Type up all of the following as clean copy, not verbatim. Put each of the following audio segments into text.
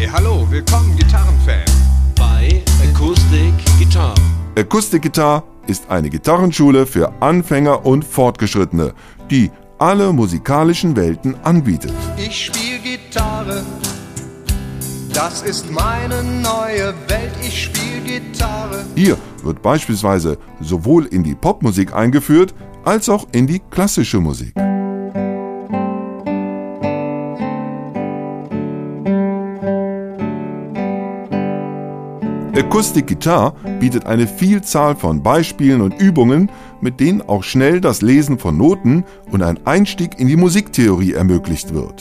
Hey, hallo, willkommen Gitarrenfan bei Acoustic Guitar. Acoustic Guitar ist eine Gitarrenschule für Anfänger und Fortgeschrittene, die alle musikalischen Welten anbietet. Ich spiel Gitarre, das ist meine neue Welt, ich spiel Gitarre. Hier wird beispielsweise sowohl in die Popmusik eingeführt, als auch in die klassische Musik. Acoustic Guitar bietet eine Vielzahl von Beispielen und Übungen, mit denen auch schnell das Lesen von Noten und ein Einstieg in die Musiktheorie ermöglicht wird.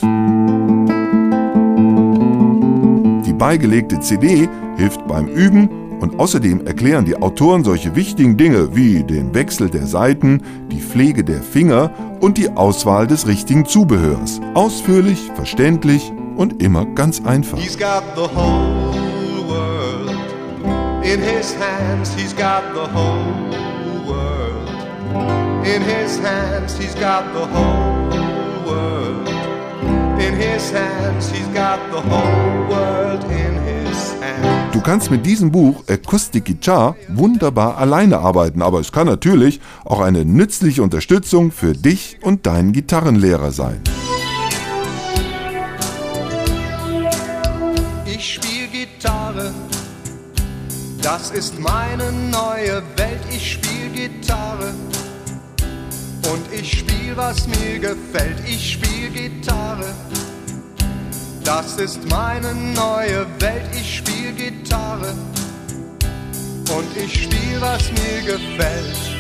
Die beigelegte CD hilft beim Üben und außerdem erklären die Autoren solche wichtigen Dinge wie den Wechsel der Saiten, die Pflege der Finger und die Auswahl des richtigen Zubehörs. Ausführlich, verständlich und immer ganz einfach. He's got the whole world in his hands, he's got the whole world in his hands, he's got the whole world in his hands, he's got the whole world in his hands. Du kannst mit diesem Buch Acoustic Guitar wunderbar alleine arbeiten, aber es kann natürlich auch eine nützliche Unterstützung für dich und deinen Gitarrenlehrer sein. Ich spiel Gitarre, das ist meine neue Welt, ich spiel Gitarre und ich spiel, was mir gefällt, ich spiel Gitarre, das ist meine neue Welt, ich spiel Gitarre und ich spiel, was mir gefällt.